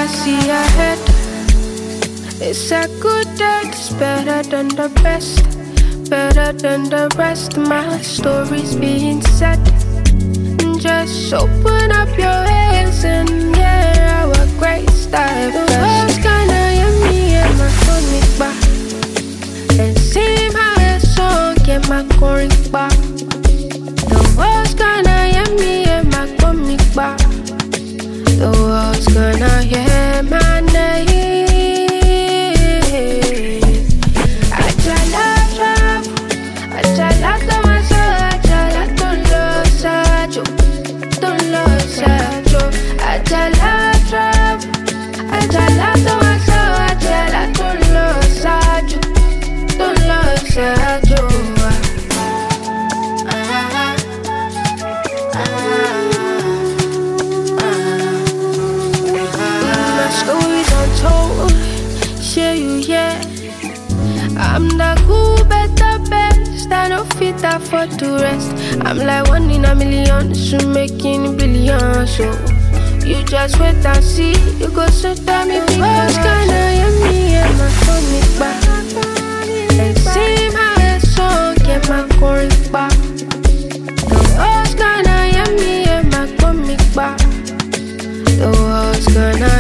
I see ahead. It's a good day, it's better than the best. Better than the rest, my story's being said. Just open up your ears and hear our great style. The world's gonna hear me and my stomach back. And see my song and my chorus back. The world's gonna hear me and my stomach back. The world's gonna hear my name. I'm the cool, better best. I don't fit afford to rest. I'm like 1 in a million, so making billions. So you just wait and see. You go so tell me because gonna hear me and my stomach back. And see my song and my chorus back. The world's gonna hear me and my stomach back. The world's gonna